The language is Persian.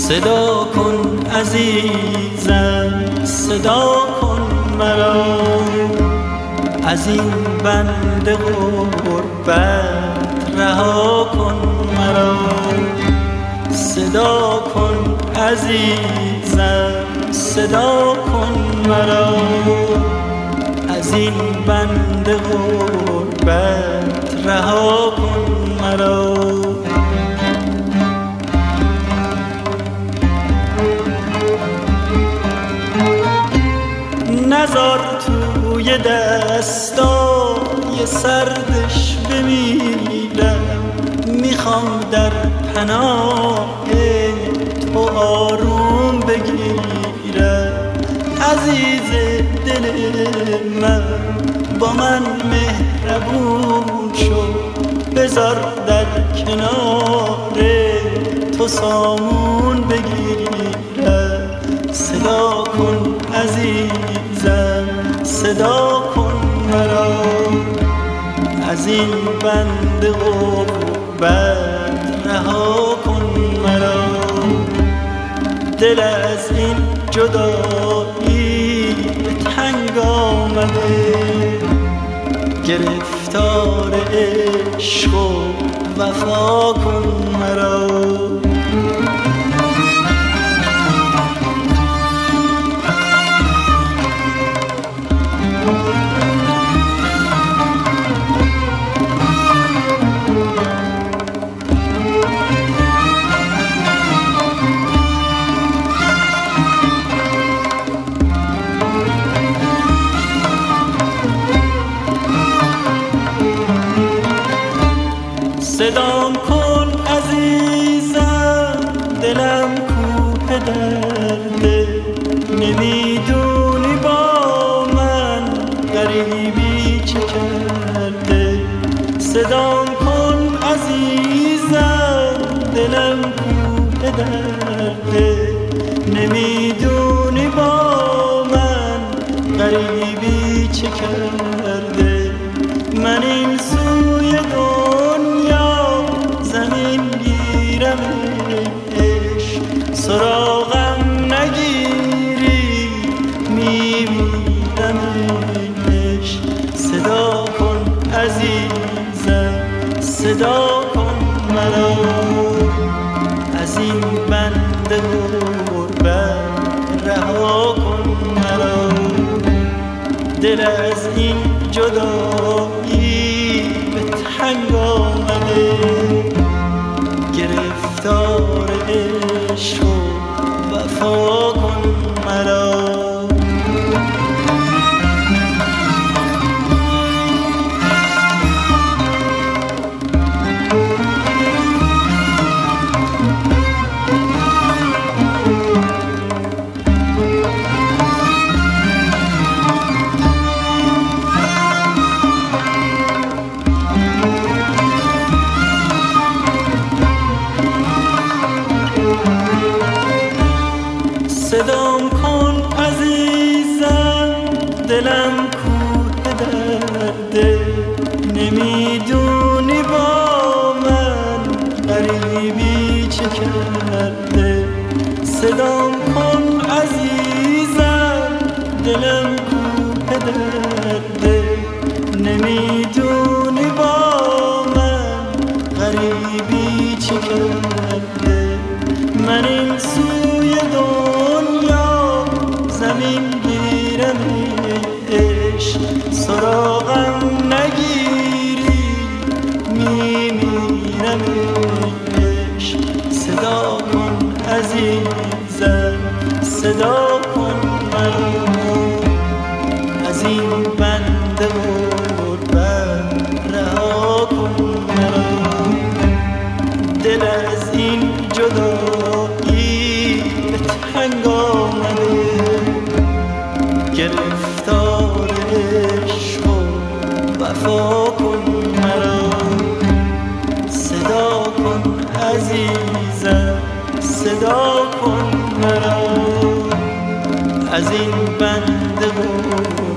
صدا کن عزیزم، صدا کن مرا، از این بند غربت رها کن مرا. صدا کن عزیزم، صدا کن مرا، از این بند غربت رها کن مرا. نزار توی دستای سردش بمیرم، میخوام در پناه تو آروم بگیرم. عزیز دل من با من مهربون شو، بذار در کنار تو سامون بگیرم. صدا کن عزیزم، صدا کن مرا، از این بند غربت رها کن مرا. دل از این جدایی به تنگ آمده، گرفتار عشق و وفا کن مرا. صدام کن عزیزم، دلم کوه درده، نمیدونی با من غریبی چه کرده. صدام کن عزیزم، دلم کوه درده، نمیدونی با من غریبی چه کرده. من این سوی دنیا زمین گیرم عشق، سراغم نگیری میمیرم عشق. صدا کن عزیزم، صدا کن مرا، از این بند غربت رها کن مرا. دل از این جدایی به تنگ آمده، گرفتار عشق و وفا کن مرا. صدام کن عزیزم، دلم کوه درده، نمیدونی با من غریبی چه کرده. صدام کن عزیزم، دلم کوه درده، نمیدونی با من غریبی چه کرده. من این سوی دنیا زمین گیرم عشق، سراغم نگیری میمیرم عشق. صدا کن عزیزم، صدا کن مرا، از این بند غربت رها کن مرا. دل از این جدایی به تنگ آمده، گرفتار عشق و وفا کن مرا. صدا کن عزیزم، صدا کن مرا، از این بند